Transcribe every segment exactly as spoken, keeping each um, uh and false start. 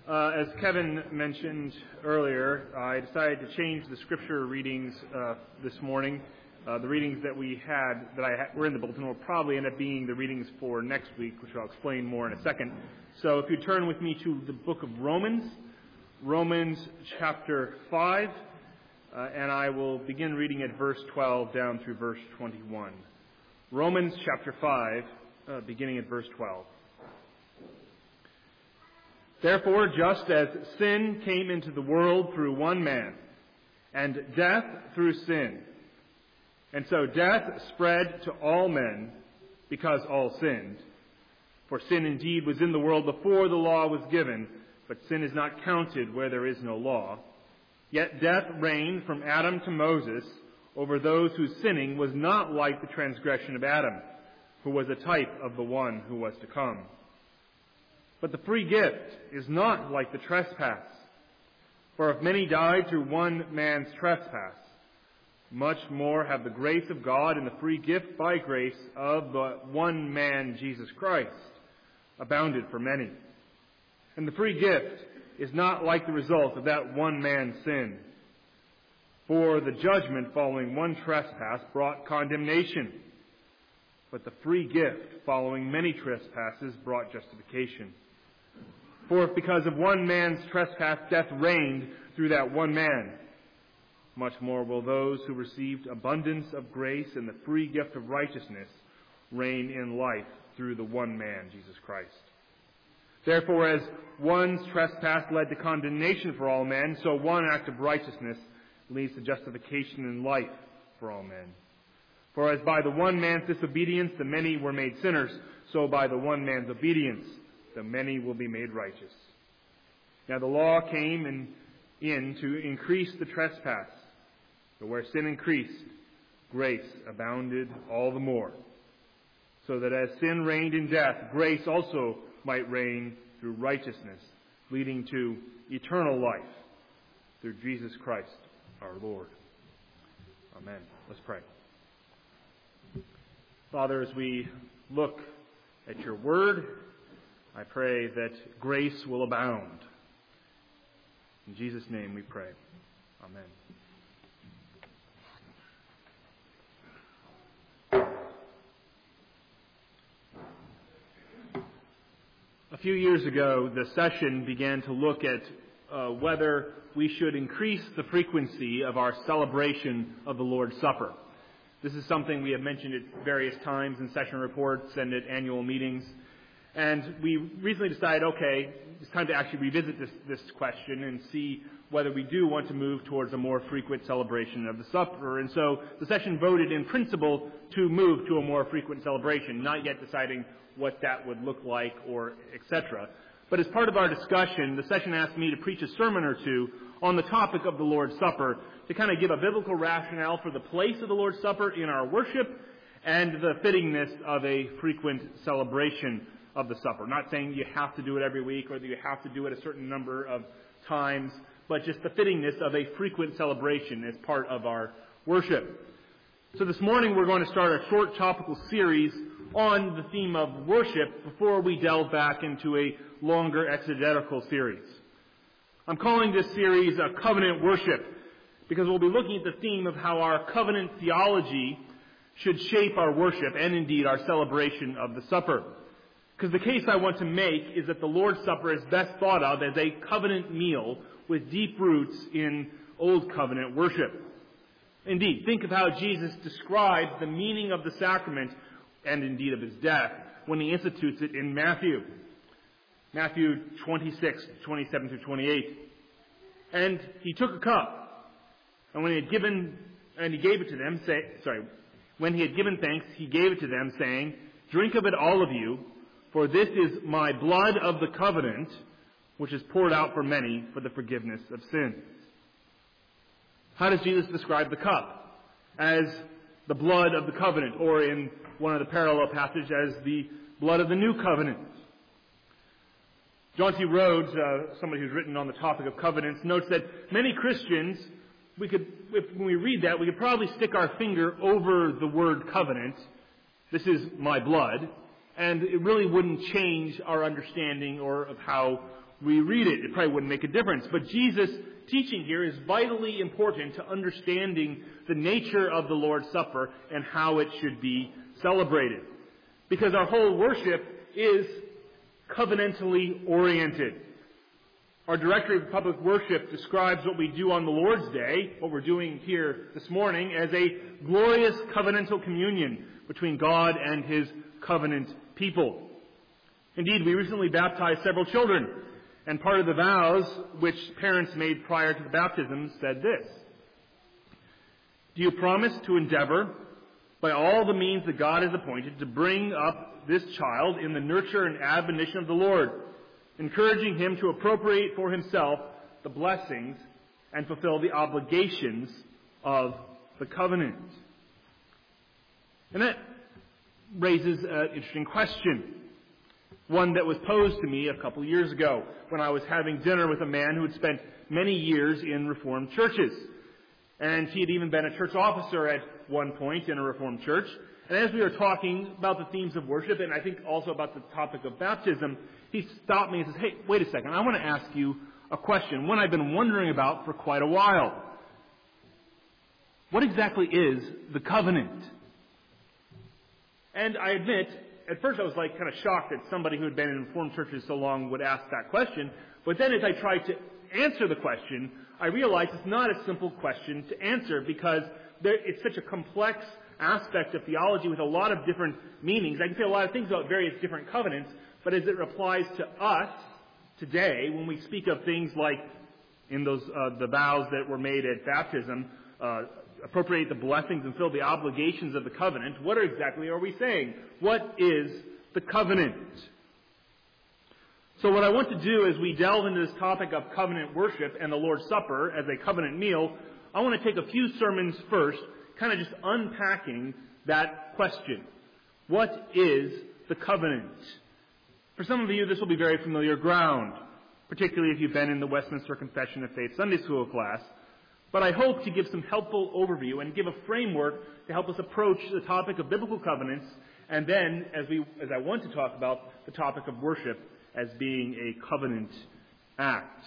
Uh, as Kevin mentioned earlier, I decided to change the scripture readings uh, this morning. Uh, the readings that we had, that I ha- were in the bulletin, will probably end up being the readings for next week, which I'll explain more in a second. So if you turn with me to the book of Romans, Romans chapter five, uh, and I will begin reading at verse twelve down through verse twenty-one. Romans chapter five, uh, beginning at verse twelve. Therefore, just as sin came into the world through one man, and death through sin, and so death spread to all men because all sinned. For sin indeed was in the world before the law was given, but sin is not counted where there is no law. Yet death reigned from Adam to Moses over those whose sinning was not like the transgression of Adam, who was a type of the one who was to come. But the free gift is not like the trespass. For if many died through one man's trespass, much more have the grace of God and the free gift by grace of the one man, Jesus Christ, abounded for many. And the free gift is not like the result of that one man's sin. For the judgment following one trespass brought condemnation, but the free gift following many trespasses brought justification. For if because of one man's trespass death reigned through that one man, much more will those who received abundance of grace and the free gift of righteousness reign in life through the one man, Jesus Christ. Therefore, as one's trespass led to condemnation for all men, so one act of righteousness leads to justification and life for all men. For as by the one man's disobedience the many were made sinners, so by the one man's obedience the many will be made righteous. Now the law came in, in to increase the trespass, but where sin increased, grace abounded all the more, so that as sin reigned in death, grace also might reign through righteousness, leading to eternal life through Jesus Christ our Lord. Amen. Let's pray. Father, as we look at your word, I pray that grace will abound. In Jesus' name we pray. Amen. A few years ago, the session began to look at uh, whether we should increase the frequency of our celebration of the Lord's Supper. This is something we have mentioned at various times in session reports and at annual meetings. And we recently decided, okay, it's time to actually revisit this, this question and see whether we do want to move towards a more frequent celebration of the supper. And so the session voted in principle to move to a more frequent celebration, not yet deciding what that would look like or et cetera. But as part of our discussion, the session asked me to preach a sermon or two on the topic of the Lord's Supper to kind of give a biblical rationale for the place of the Lord's Supper in our worship and the fittingness of a frequent celebration of the supper. Not saying you have to do it every week or that you have to do it a certain number of times, but just the fittingness of a frequent celebration as part of our worship. So this morning we're going to start a short topical series on the theme of worship before we delve back into a longer exegetical series. I'm calling this series a Covenant Worship because we'll be looking at the theme of how our covenant theology should shape our worship and indeed our celebration of the supper. Because the case I want to make is that the Lord's Supper is best thought of as a covenant meal with deep roots in Old Covenant worship. Indeed, think of how Jesus describes the meaning of the sacrament and indeed of his death when he institutes it in Matthew. Matthew twenty-six, twenty-seven through twenty-eight. And he took a cup, and when he had given, and he gave it to them, say, sorry, when he had given thanks, he gave it to them, saying, "Drink of it, all of you, for this is my blood of the covenant, which is poured out for many for the forgiveness of sins." How does Jesus describe the cup? As the blood of the covenant, or in one of the parallel passages, as the blood of the new covenant. John T. Rhodes, uh, somebody who's written on the topic of covenants, notes that many Christians, we could, if, when we read that, we could probably stick our finger over the word covenant. This is my blood. And it really wouldn't change our understanding or of how we read it. It probably wouldn't make a difference. But Jesus' teaching here is vitally important to understanding the nature of the Lord's Supper and how it should be celebrated. Because our whole worship is covenantally oriented. Our Directory of Public Worship describes what we do on the Lord's Day, what we're doing here this morning, as a glorious covenantal communion between God and His covenant people. Indeed, we recently baptized several children, and part of the vows which parents made prior to the baptism said this: "Do you promise to endeavor, by all the means that God has appointed, to bring up this child in the nurture and admonition of the Lord, encouraging him to appropriate for himself the blessings and fulfill the obligations of the covenant?" And that raises an interesting question, one that was posed to me a couple of years ago when I was having dinner with a man who had spent many years in Reformed churches. And he had even been a church officer at one point in a Reformed church. And as we were talking about the themes of worship, and I think also about the topic of baptism, he stopped me and says, "Hey, wait a second, I want to ask you a question, one I've been wondering about for quite a while. What exactly is the covenant?" And I admit, at first I was like kind of shocked that somebody who had been in Reformed churches so long would ask that question. But then as I tried to answer the question, I realized it's not a simple question to answer, because there, it's such a complex aspect of theology with a lot of different meanings. I can say a lot of things about various different covenants, but as it applies to us today, when we speak of things like in those uh, the vows that were made at baptism, uh, appropriate the blessings and fill the obligations of the covenant, what exactly are we saying? What is the covenant? So what I want to do as we delve into this topic of covenant worship and the Lord's Supper as a covenant meal, I want to take a few sermons first, kind of just unpacking that question. What is the covenant? For some of you, this will be very familiar ground, particularly if you've been in the Westminster Confession of Faith Sunday School class. But I hope to give some helpful overview and give a framework to help us approach the topic of biblical covenants, and then, as we, as I want to talk about the topic of worship as being a covenant act.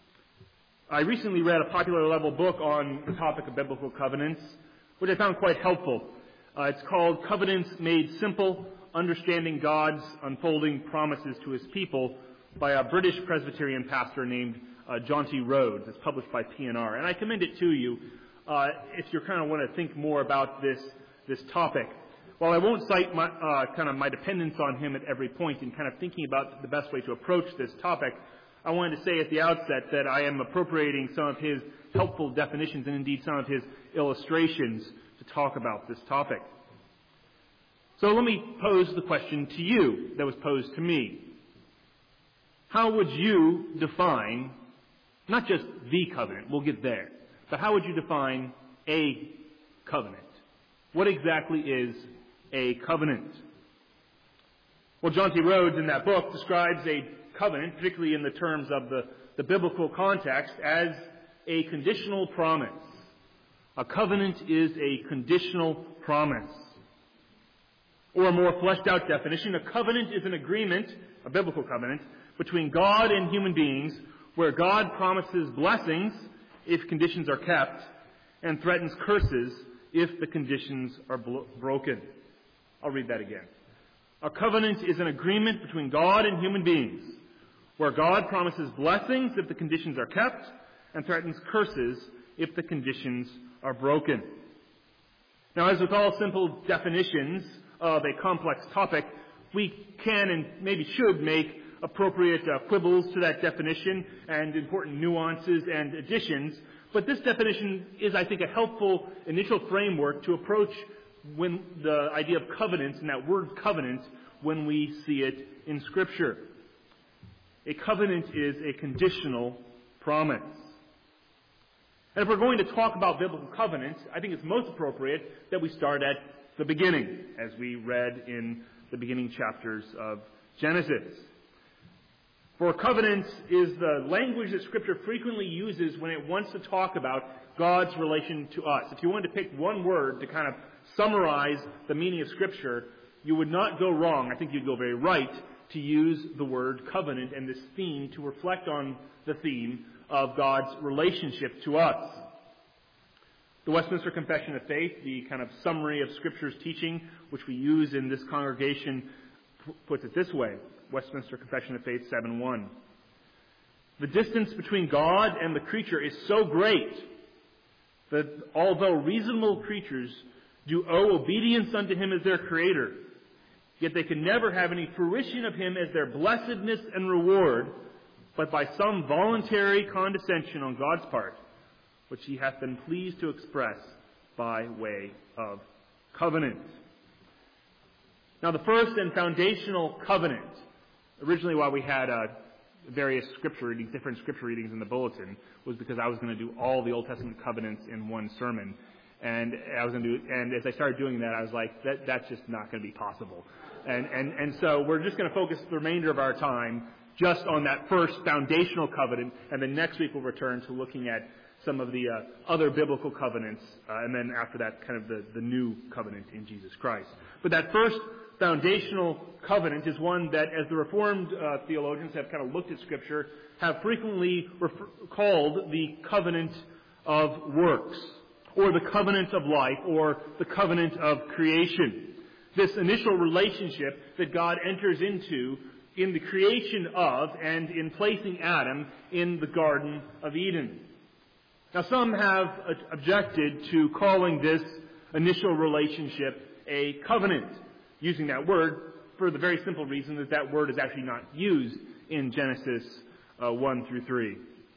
I recently read a popular level book on the topic of biblical covenants, which I found quite helpful. Uh, it's called Covenants Made Simple: Understanding God's Unfolding Promises to His People, by a British Presbyterian pastor named uh, John T. Rhodes. It's published by P N R. And I commend it to you uh, if you kind of want to think more about this, this topic. While I won't cite my, uh, kind of my dependence on him at every point in kind of thinking about the best way to approach this topic, I wanted to say at the outset that I am appropriating some of his helpful definitions and indeed some of his illustrations to talk about this topic. So let me pose the question to you that was posed to me. How would you define, not just the covenant, we'll get there, but how would you define a covenant? What exactly is a covenant? Well, John T. Rhodes in that book describes a covenant, particularly in the terms of the, the biblical context, as a conditional promise. A covenant is a conditional promise. Or a more fleshed out definition, a covenant is an agreement, a biblical covenant, between God and human beings, where God promises blessings if conditions are kept, and threatens curses if the conditions are blo- broken. I'll read that again. A covenant is an agreement between God and human beings, where God promises blessings if the conditions are kept, and threatens curses if the conditions are broken. Now, as with all simple definitions of a complex topic, we can and maybe should make appropriate uh, quibbles to that definition and important nuances and additions. But this definition is, I think, a helpful initial framework to approach when the idea of covenant and that word covenant when we see it in Scripture. A covenant is a conditional promise. And if we're going to talk about biblical covenants, I think it's most appropriate that we start at the beginning, as we read in the beginning chapters of Genesis. For covenant is the language that Scripture frequently uses when it wants to talk about God's relation to us. If you wanted to pick one word to kind of summarize the meaning of Scripture, you would not go wrong, I think you'd go very right, to use the word covenant and this theme to reflect on the theme of God's relationship to us. The Westminster Confession of Faith, the kind of summary of Scripture's teaching, which we use in this congregation, puts it this way. Westminster Confession of Faith seven one. The distance between God and the creature is so great that although reasonable creatures do owe obedience unto him as their Creator, yet they can never have any fruition of him as their blessedness and reward, but by some voluntary condescension on God's part, which he hath been pleased to express by way of covenant. Now, the first and foundational covenant, originally why we had uh, various scripture readings, different scripture readings in the bulletin, was because I was going to do all the Old Testament covenants in one sermon. And I was going to do, and as I started doing that, I was like, that, that's just not going to be possible. And, and, and so we're just going to focus the remainder of our time just on that first foundational covenant, and then next week we'll return to looking at some of the uh, other biblical covenants, uh, and then after that, kind of the, the new covenant in Jesus Christ. But that first foundational covenant is one that, as the Reformed uh, theologians have kind of looked at Scripture, have frequently refer- called the covenant of works, or the covenant of life, or the covenant of creation. This initial relationship that God enters into in the creation of and in placing Adam in the Garden of Eden. Now, some have objected to calling this initial relationship a covenant, using that word for the very simple reason that that word is actually not used in Genesis uh, one through three.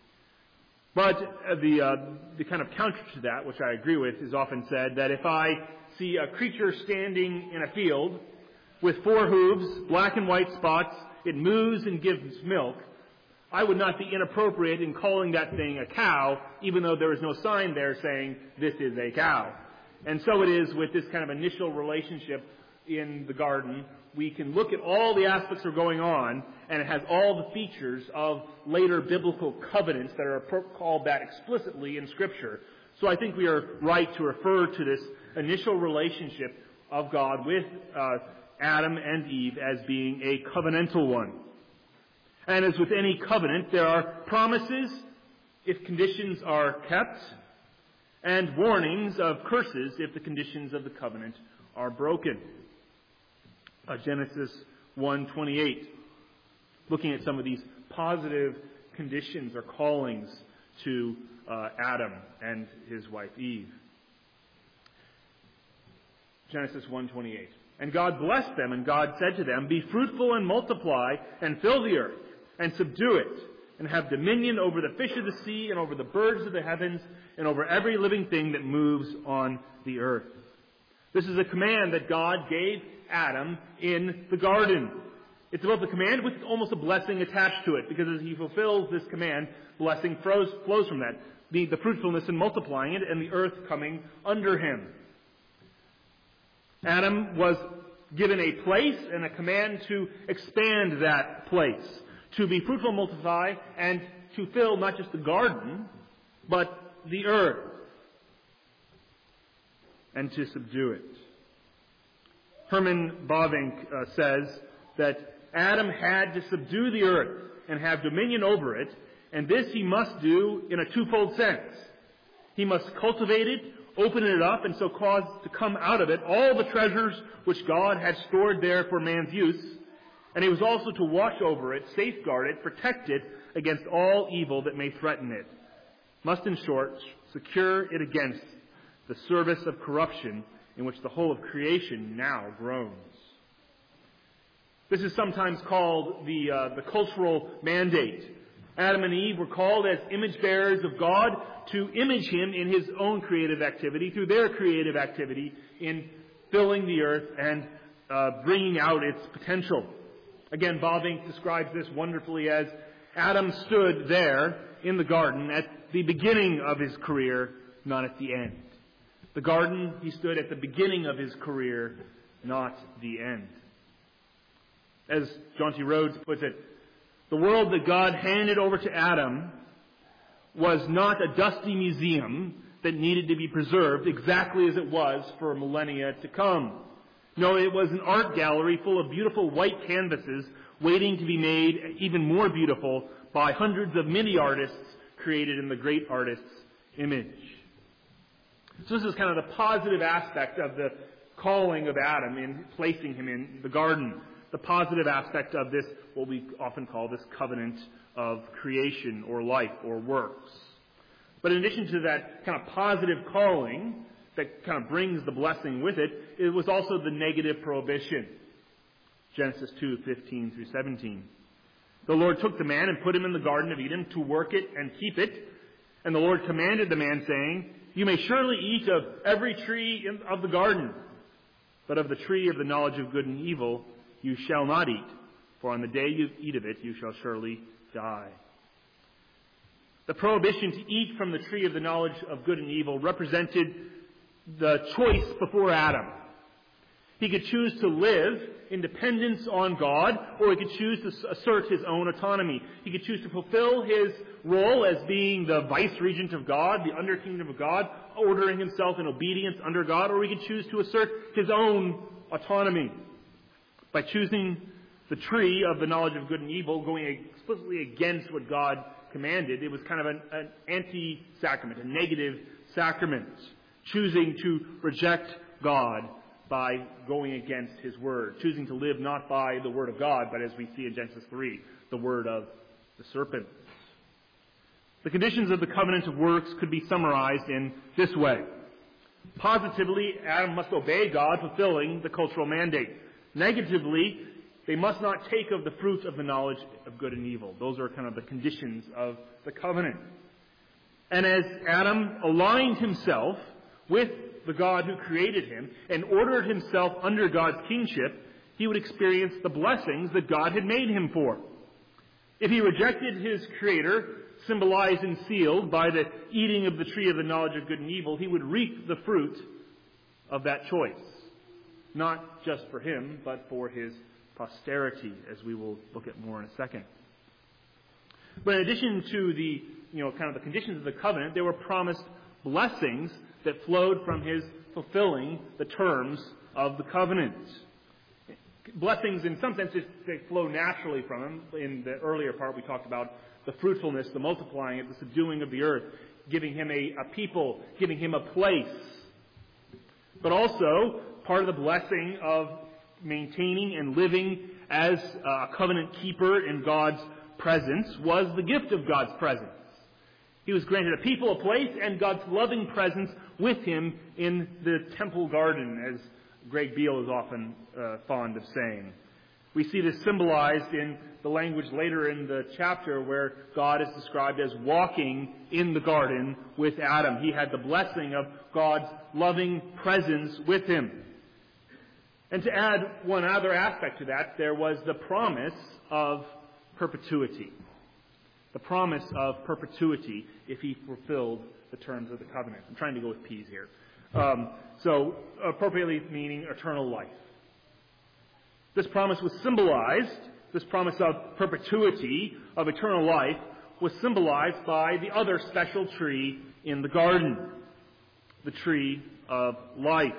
But uh, the uh, the kind of counter to that, which I agree with, is often said that if I see a creature standing in a field with four hooves, black and white spots, it moves and gives milk, I would not be inappropriate in calling that thing a cow, even though there is no sign there saying this is a cow. And so it is with this kind of initial relationship in the garden. We can look at all the aspects that are going on, and it has all the features of later biblical covenants that are called that explicitly in Scripture. So I think we are right to refer to this initial relationship of God with uh, Adam and Eve as being a covenantal one. And as with any covenant, there are promises if conditions are kept, and warnings of curses if the conditions of the covenant are broken. Uh, Genesis one twenty-eight, looking at some of these positive conditions or callings to uh, Adam and his wife Eve. Genesis one twenty-eight. And God blessed them, and God said to them, Be fruitful and multiply, and fill the earth, and subdue it, and have dominion over the fish of the sea, and over the birds of the heavens, and over every living thing that moves on the earth. This is a command that God gave Adam in the garden. It's both a command with almost a blessing attached to it, because as he fulfills this command, blessing flows, flows from that. The, the fruitfulness and multiplying it, and the earth coming under him. Adam was given a place and a command to expand that place, to be fruitful, multiply, and to fill not just the garden, but the earth, and to subdue it. Herman Bavinck uh, says that Adam had to subdue the earth and have dominion over it, and this he must do in a twofold sense. He must cultivate it, open it up, and so cause to come out of it all the treasures which God had stored there for man's use. And he was also to watch over it, safeguard it, protect it against all evil that may threaten it. Must, in short, secure it against the service of corruption in which the whole of creation now groans. This is sometimes called the, uh, the cultural mandate. Adam and Eve were called as image bearers of God to image Him in His own creative activity, through their creative activity in filling the earth and uh, bringing out its potential. Again, Bavinck describes this wonderfully as Adam stood there in the garden at the beginning of his career, not at the end. The garden, he stood at the beginning of his career, not the end. As John T. Rhodes puts it, the world that God handed over to Adam was not a dusty museum that needed to be preserved exactly as it was for millennia to come. No, it was an art gallery full of beautiful white canvases waiting to be made even more beautiful by hundreds of mini artists created in the great artist's image. So this is kind of the positive aspect of the calling of Adam in placing him in the garden. The positive aspect of this, what we often call this covenant of creation or life or works. But in addition to that kind of positive calling that kind of brings the blessing with it, it was also the negative prohibition. Genesis two, fifteen through seventeen. The Lord took the man and put him in the Garden of Eden to work it and keep it. And the Lord commanded the man, saying, "You may surely eat of every tree in, of the garden, but of the tree of the knowledge of good and evil you shall not eat, for on the day you eat of it you shall surely die." The prohibition to eat from the tree of the knowledge of good and evil represented the choice before Adam. He could choose to live in dependence on God, or he could choose to assert his own autonomy. He could choose to fulfill his role as being the vice-regent of God, the under-kingdom of God, ordering himself in obedience under God, or he could choose to assert his own autonomy. By choosing the tree of the knowledge of good and evil, going explicitly against what God commanded, it was kind of an, an anti-sacrament, a negative sacrament, choosing to reject God by going against his word, choosing to live not by the word of God, but as we see in Genesis three, the word of the serpent. The conditions of the covenant of works could be summarized in this way. Positively, Adam must obey God, fulfilling the cultural mandate. Negatively, they must not take of the fruit of the knowledge of good and evil. Those are kind of the conditions of the covenant. And as Adam aligned himself with the God who created him and ordered himself under God's kingship, he would experience the blessings that God had made him for. If he rejected his Creator, symbolized and sealed by the eating of the tree of the knowledge of good and evil, he would reap the fruit of that choice. Not just for him, but for his posterity, as we will look at more in a second. But in addition to the, you know, kind of the conditions of the covenant, there were promised blessings that flowed from his fulfilling the terms of the covenant. Blessings, in some sense, they flow naturally from him. In the earlier part, we talked about the fruitfulness, the multiplying it, the subduing of the earth, giving him a, a people, giving him a place. But also, part of the blessing of maintaining and living as a covenant keeper in God's presence was the gift of God's presence. He was granted a people, a place, and God's loving presence with him in the temple garden, as Greg Beale is often uh, fond of saying. We see this symbolized in the language later in the chapter where God is described as walking in the garden with Adam. He had the blessing of God's loving presence with him. And to add one other aspect to that, there was the promise of perpetuity. The promise of perpetuity if he fulfilled the terms of the covenant. I'm trying to go with P's here. Um, so, appropriately meaning eternal life. This promise was symbolized, this promise of perpetuity, of eternal life, was symbolized by the other special tree in the garden, the tree of life.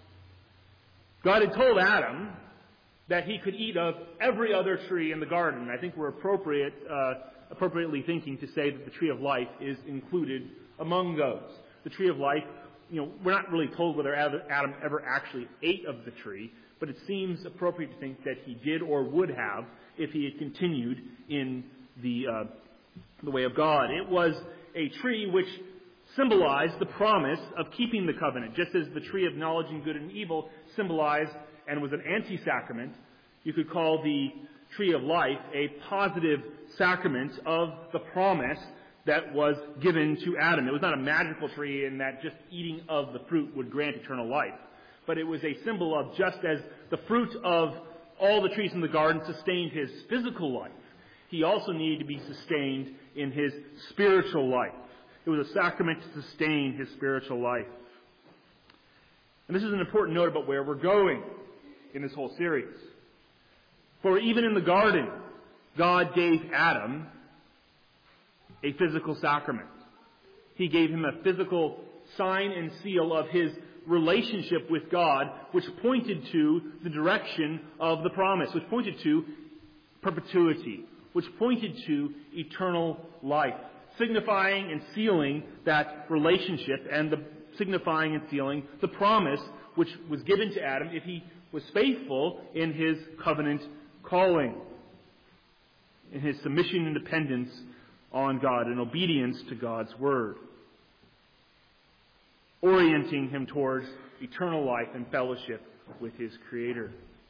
God had told Adam that he could eat of every other tree in the garden. I think we're appropriate, uh, appropriately thinking to say that the tree of life is included among those. The tree of life, you know, we're not really told whether Adam ever actually ate of the tree, but it seems appropriate to think that he did or would have if he had continued in the uh, the way of God. It was a tree which symbolized the promise of keeping the covenant, just as the tree of knowledge and good and evil symbolized and was an anti-sacrament. You could call the tree of life a positive sacrament of the promise that was given to Adam. It was not a magical tree in that just eating of the fruit would grant eternal life. But it was a symbol of just as the fruit of all the trees in the garden sustained his physical life, he also needed to be sustained in his spiritual life. It was a sacrament to sustain his spiritual life. And this is an important note about where we're going in this whole series. For even in the garden, God gave Adam a physical sacrament. He gave him a physical sign and seal of his relationship with God, which pointed to the direction of the promise, which pointed to perpetuity, which pointed to eternal life, signifying and sealing that relationship and the signifying and sealing the promise which was given to Adam if he was faithful in his covenant calling, in his submission and dependence on God and obedience to God's word, orienting him towards eternal life and fellowship with his Creator.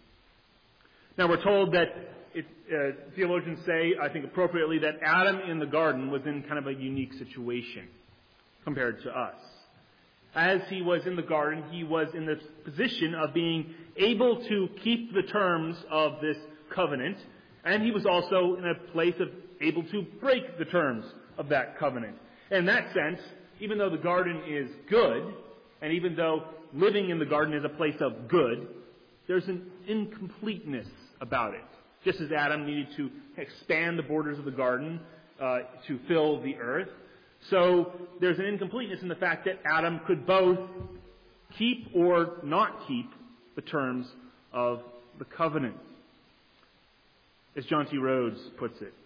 Now we're told that it, uh, theologians say, I think appropriately, that Adam in the garden was in kind of a unique situation compared to us. As he was in the garden, he was in the position of being able to keep the terms of this covenant, and he was also in a place of able to break the terms of that covenant. And in that sense, even though the garden is good, and even though living in the garden is a place of good, there's an incompleteness about it. Just as Adam needed to expand the borders of the garden uh, to fill the earth, so there's an incompleteness in the fact that Adam could both keep or not keep the terms of the covenant. As John T. Rhodes puts it,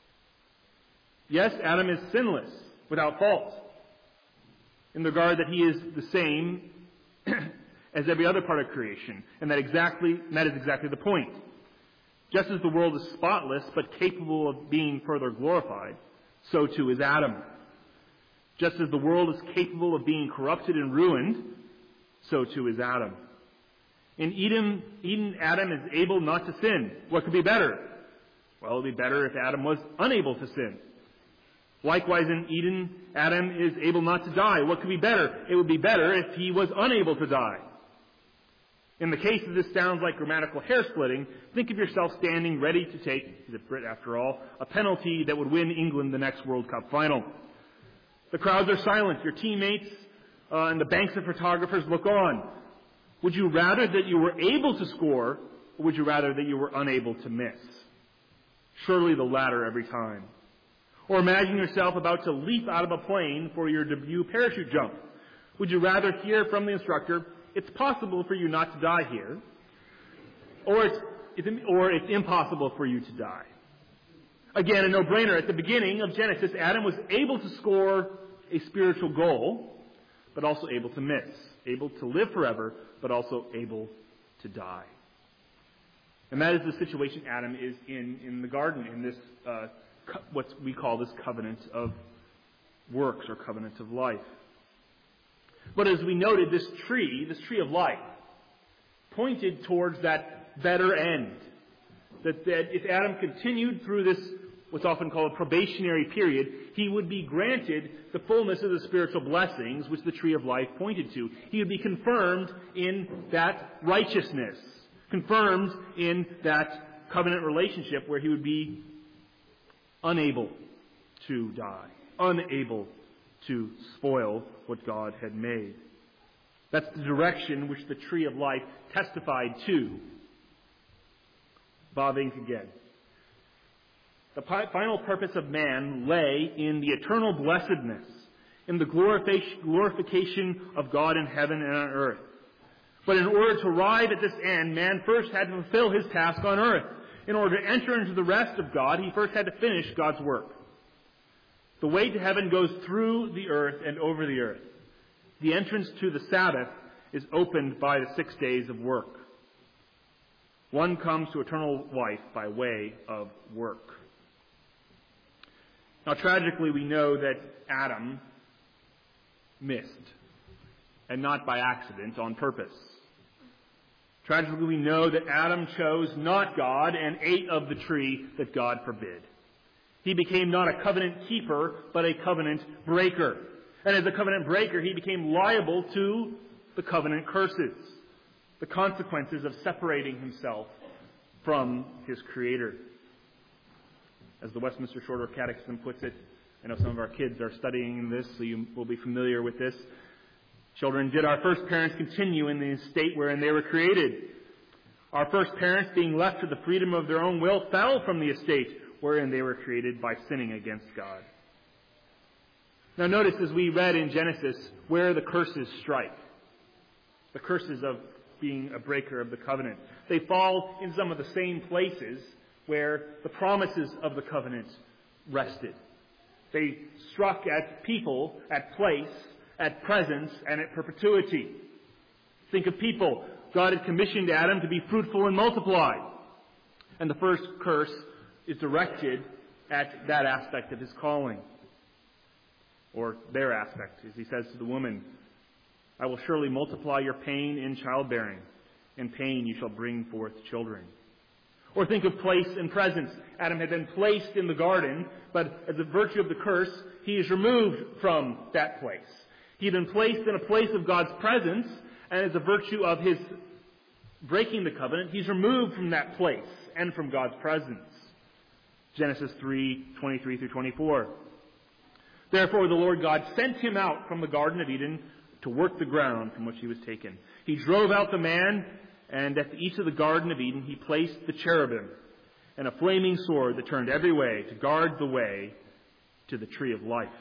yes, Adam is sinless, without fault, in the regard that he is the same as every other part of creation, and that exactly that is exactly the point. Just as the world is spotless but capable of being further glorified, so too is Adam. Just as the world is capable of being corrupted and ruined, so too is Adam. In Eden, Eden, Adam is able not to sin. What could be better? Well, it would be better if Adam was unable to sin. Likewise, in Eden, Adam is able not to die. What could be better? It would be better if he was unable to die. In the case of this sounds like grammatical hair-splitting, think of yourself standing ready to take, he's a Brit after all, a penalty that would win England the next World Cup final. The crowds are silent. Your teammates uh, and the banks of photographers look on. Would you rather that you were able to score, or would you rather that you were unable to miss? Surely the latter every time. Or imagine yourself about to leap out of a plane for your debut parachute jump. Would you rather hear from the instructor, it's possible for you not to die here, or it's, it's, or it's impossible for you to die? Again, a no-brainer. At the beginning of Genesis, Adam was able to score a spiritual goal, but also able to miss. Able to live forever, but also able to die. And that is the situation Adam is in in the garden, in this uh, co- what we call this covenant of works or covenant of life. But as we noted, this tree, this tree of life, pointed towards that better end. That, that if Adam continued through this, what's often called a probationary period, he would be granted the fullness of the spiritual blessings which the tree of life pointed to. He would be confirmed in that righteousness, confirmed in that covenant relationship where he would be unable to die, unable to spoil what God had made. That's the direction which the tree of life testified to. Bob Ince again. The final purpose of man lay in the eternal blessedness, in the glorification of God in heaven and on earth. But in order to arrive at this end, man first had to fulfill his task on earth. In order to enter into the rest of God, he first had to finish God's work. The way to heaven goes through the earth and over the earth. The entrance to the Sabbath is opened by the six days of work. One comes to eternal life by way of work. Now, tragically, we know that Adam missed, and not by accident, on purpose. Tragically, we know that Adam chose not God and ate of the tree that God forbid. He became not a covenant keeper, but a covenant breaker. And as a covenant breaker, he became liable to the covenant curses, the consequences of separating himself from his Creator. As the Westminster Shorter Catechism puts it, I know some of our kids are studying this, so you will be familiar with this. Children, did our first parents continue in the state wherein they were created? Our first parents, being left to the freedom of their own will, fell from the estate wherein they were created by sinning against God. Now notice, as we read in Genesis, where the curses strike. the curses of being a breaker of the covenant. They fall in some of the same places where the promises of the covenant rested. They struck at people, at place, at presence, and at perpetuity. Think of people. God had commissioned Adam to be fruitful and multiply. And the first curse is directed at that aspect of his calling. Or their aspect, as he says to the woman, I will surely multiply your pain in childbearing. In pain you shall bring forth children. Or think of place and presence. Adam had been placed in the garden, but as a virtue of the curse, he is removed from that place. He had been placed in a place of God's presence, and as a virtue of his breaking the covenant, he's removed from that place and from God's presence. Genesis three, twenty-three through twenty-four. Therefore the Lord God sent him out from the Garden of Eden to work the ground from which he was taken. He drove out the man, and at the east of the Garden of Eden he placed the cherubim and a flaming sword that turned every way to guard the way to the tree of life.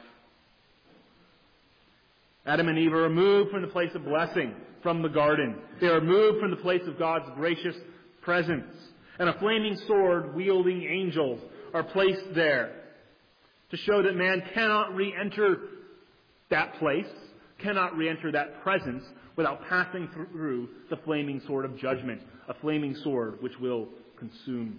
Adam and Eve are removed from the place of blessing, from the garden. They are removed from the place of God's gracious presence. And a flaming sword wielding angels are placed there to show that man cannot re-enter that place, cannot re-enter that presence without passing through the flaming sword of judgment, a flaming sword which will consume.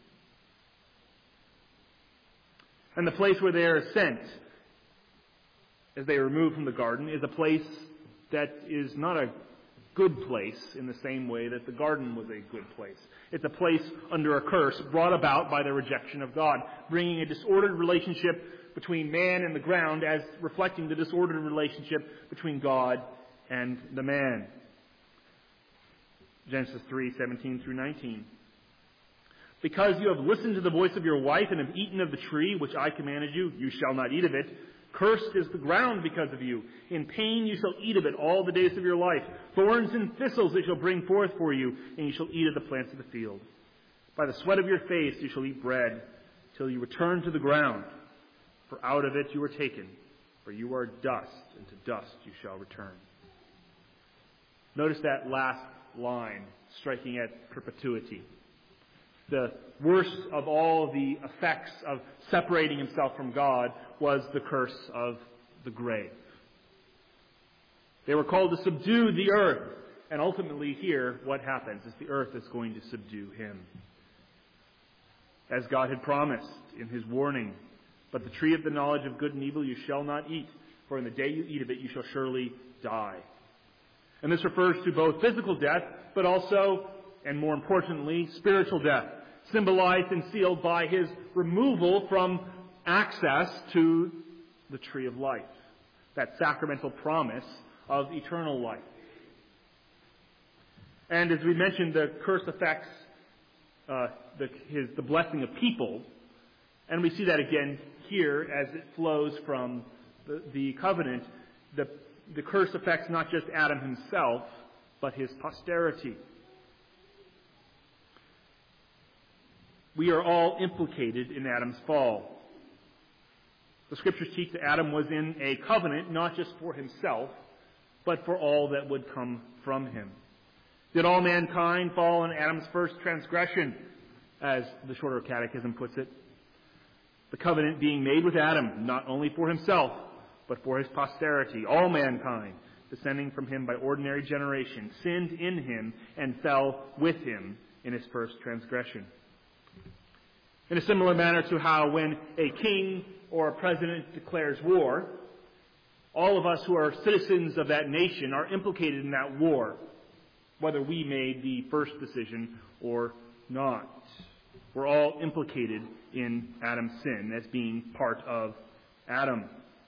And the place where they are sent, as they are removed from the garden, is a place that is not a good place in the same way that the garden was a good place. It's a place under a curse brought about by the rejection of God, bringing a disordered relationship between man and the ground as reflecting the disordered relationship between God and the man. Genesis three, seventeen through nineteen. Because you have listened to the voice of your wife and have eaten of the tree which I commanded you, you shall not eat of it. Cursed is the ground because of you. In pain you shall eat of it all the days of your life. Thorns and thistles it shall bring forth for you, and you shall eat of the plants of the field. By the sweat of your face you shall eat bread, till you return to the ground. For out of it you were taken, for you are dust, and to dust you shall return. Notice that last line, striking at perpetuity. The worst of all the effects of separating himself from God was the curse of the grave. They were called to subdue the earth. And ultimately here, what happens is the earth is going to subdue him. As God had promised in his warning, but the tree of the knowledge of good and evil you shall not eat, for in the day you eat of it you shall surely die. And this refers to both physical death, but also, and more importantly, spiritual death, symbolized and sealed by his removal from access to the tree of life, that sacramental promise of eternal life. And as we mentioned, the curse affects uh, the, his, the blessing of people, and we see that again here as it flows from the, the covenant. The, the curse affects not just Adam himself, but his posterity. We are all implicated in Adam's fall. The Scriptures teach that Adam was in a covenant not just for himself, but for all that would come from him. Did all mankind fall in Adam's first transgression, as the Shorter Catechism puts it? The covenant being made with Adam, not only for himself, but for his posterity. All mankind, descending from him by ordinary generation, sinned in him and fell with him in his first transgression. In a similar manner to how when a king or a president declares war, all of us who are citizens of that nation are implicated in that war, whether we made the first decision or not. We're all implicated in Adam's sin as being part of Adam.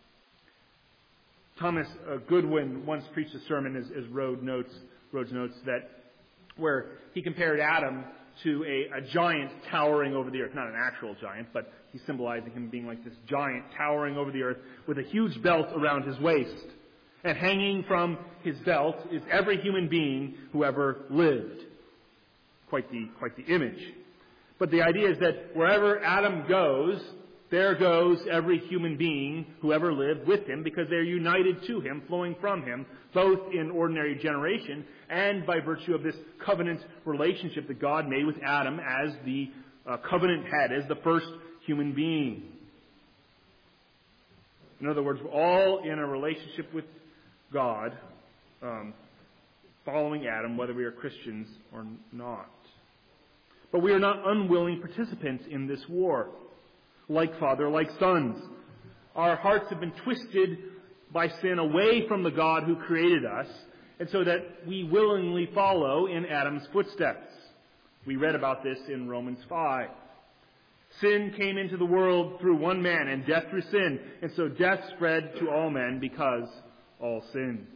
Thomas Goodwin once preached a sermon, as, as Rhodes notes, Rhodes notes, that where he compared Adam to a, a giant towering over the earth. Not an actual giant, but he's symbolizing him being like this giant towering over the earth with a huge belt around his waist. And hanging from his belt is every human being who ever lived. Quite the, quite the image. But the idea is that wherever Adam goes, There goes every human being who ever lived with him, because they're united to him, flowing from him, both in ordinary generation and by virtue of this covenant relationship that God made with Adam as the uh, covenant head, as the first human being. In other words, we're all in a relationship with God, um, following Adam, whether we are Christians or not. But we are not unwilling participants in this war. Like father, like sons. Our hearts have been twisted by sin away from the God who created us, and so that we willingly follow in Adam's footsteps. We read about this in Romans five. Sin came into the world through one man, and death through sin, and so death spread to all men because all sinned.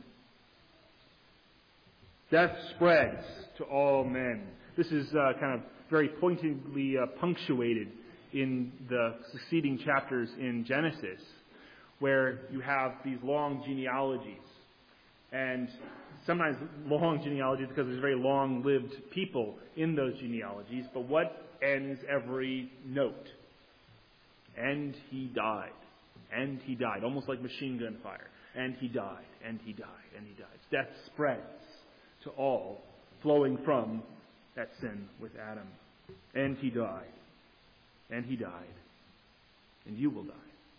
Death spreads to all men. This is uh, kind of very pointedly uh, punctuated in the succeeding chapters in Genesis, where you have these long genealogies. And sometimes long genealogies because there's very long-lived people in those genealogies. But what ends every note? And he died. And he died. Almost like machine gun fire. And he died. And he died. And he died. Death spreads to all, flowing from that sin with Adam. And he died. And he died. And you will die.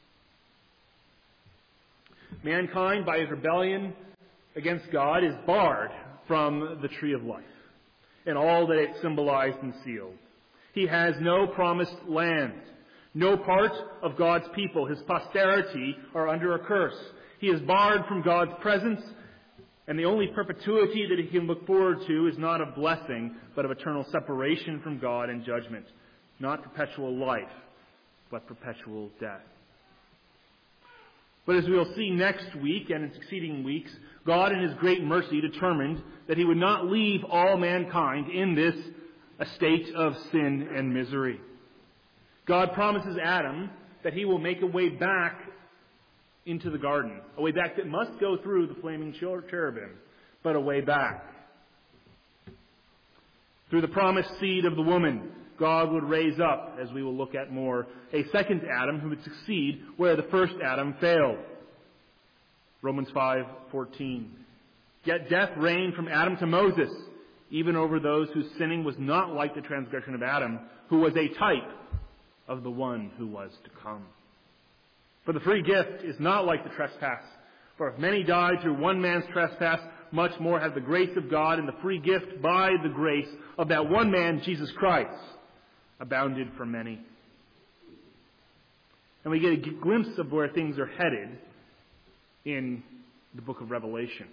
Mankind, by his rebellion against God, is barred from the tree of life and all that it symbolized and sealed. He has no promised land. No part of God's people, his posterity, are under a curse. He is barred from God's presence, and the only perpetuity that he can look forward to is not of blessing, but of eternal separation from God and judgment. Not perpetual life, but perpetual death. But as we will see next week and in succeeding weeks, God in his great mercy determined that he would not leave all mankind in this estate of sin and misery. God promises Adam that he will make a way back into the garden. A way back that must go through the flaming cherubim, but a way back. Through the promised seed of the woman, God would raise up, as we will look at more, a second Adam who would succeed where the first Adam failed. Romans five fourteen. Yet death reigned from Adam to Moses, even over those whose sinning was not like the transgression of Adam, who was a type of the one who was to come. For the free gift is not like the trespass. For if many died through one man's trespass, much more has the grace of God and the free gift by the grace of that one man, Jesus Christ, abounded for many. And we get a glimpse of where things are headed in the book of Revelation.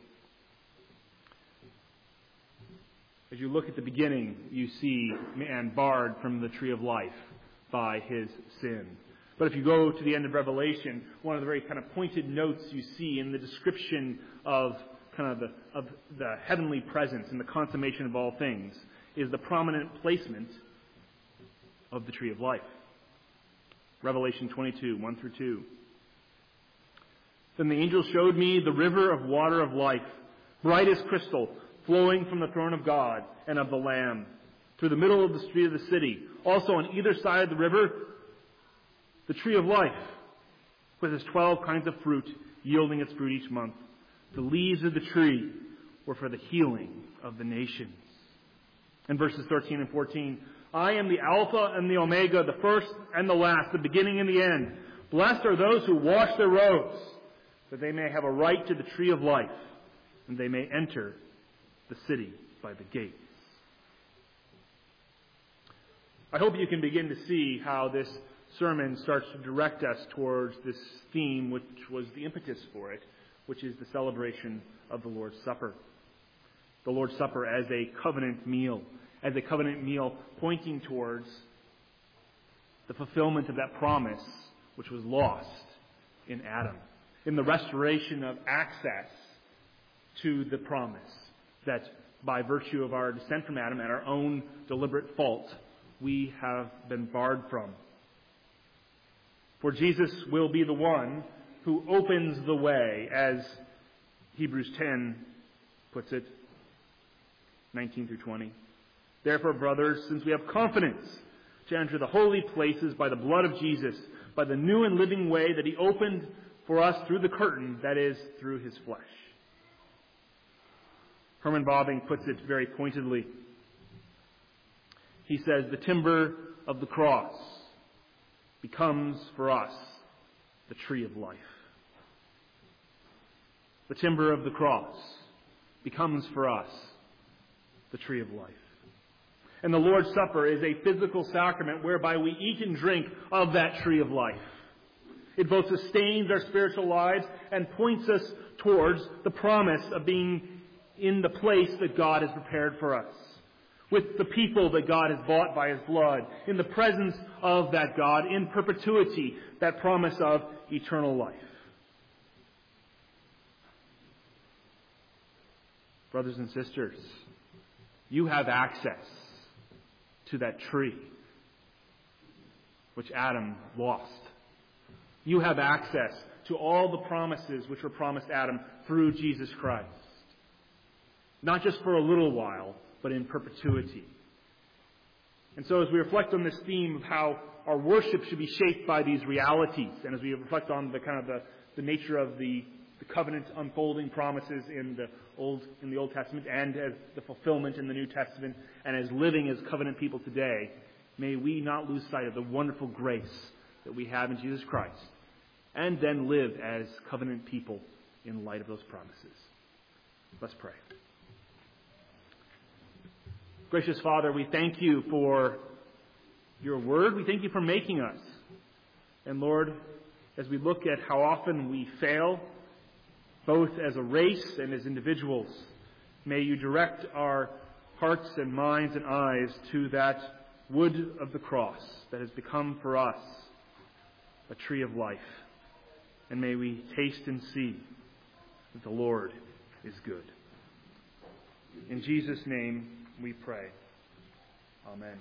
As you look at the beginning, you see man barred from the tree of life by his sin. But if you go to the end of Revelation, one of the very kind of pointed notes you see in the description of kind of the, of the heavenly presence and the consummation of all things is the prominent placement of the tree of life. Revelation twenty-two, one through two. Then the angel showed me the river of water of life, bright as crystal, flowing from the throne of God and of the Lamb, through the middle of the street of the city. Also on either side of the river, the tree of life, with its twelve kinds of fruit, yielding its fruit each month. The leaves of the tree were for the healing of the nations. In verses thirteen and fourteen, I am the Alpha and the Omega, the first and the last, the beginning and the end. Blessed are those who wash their robes, that they may have a right to the tree of life, and they may enter the city by the gates. I hope you can begin to see how this sermon starts to direct us towards this theme, which was the impetus for it, which is the celebration of the Lord's Supper. The Lord's Supper as a covenant meal, as a covenant meal pointing towards the fulfillment of that promise which was lost in Adam, in the restoration of access to the promise that by virtue of our descent from Adam and our own deliberate fault, we have been barred from. For Jesus will be the one who opens the way, as Hebrews ten puts it, nineteen through twenty. Therefore, brothers, since we have confidence to enter the holy places by the blood of Jesus, by the new and living way that he opened for us through the curtain, that is, through his flesh. Herman Bobbing puts it very pointedly. He says, the timber of the cross becomes for us the tree of life. The timber of the cross becomes for us the tree of life. And the Lord's Supper is a physical sacrament whereby we eat and drink of that tree of life. It both sustains our spiritual lives and points us towards the promise of being in the place that God has prepared for us, with the people that God has bought by his blood, in the presence of that God, in perpetuity, that promise of eternal life. Brothers and sisters, you have access to that tree which Adam lost. You have access to all the promises which were promised Adam through Jesus Christ. Not just for a little while, but in perpetuity. And so as we reflect on this theme of how our worship should be shaped by these realities, and as we reflect on the kind of the, the nature of the, the covenant unfolding promises in the Old in the Old Testament and as the fulfillment in the New Testament, and as living as covenant people today, may we not lose sight of the wonderful grace that we have in Jesus Christ, and then live as covenant people in light of those promises. Let's pray. Gracious Father, we thank you for your word. We thank you for making us. And Lord, as we look at how often we fail, both as a race and as individuals, may you direct our hearts and minds and eyes to that wood of the cross that has become for us a tree of life. And may we taste and see that the Lord is good. In Jesus' name we pray. Amen.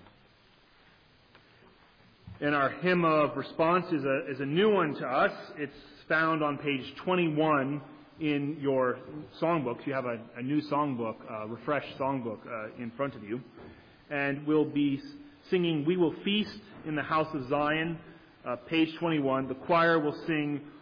And our hymn of response is a, is a new one to us. It's found on page twenty-one in your songbooks. You have a, a new songbook, a refreshed songbook uh, in front of you. And we'll be singing We Will Feast in the House of Zion, uh, page twenty-one. The choir will sing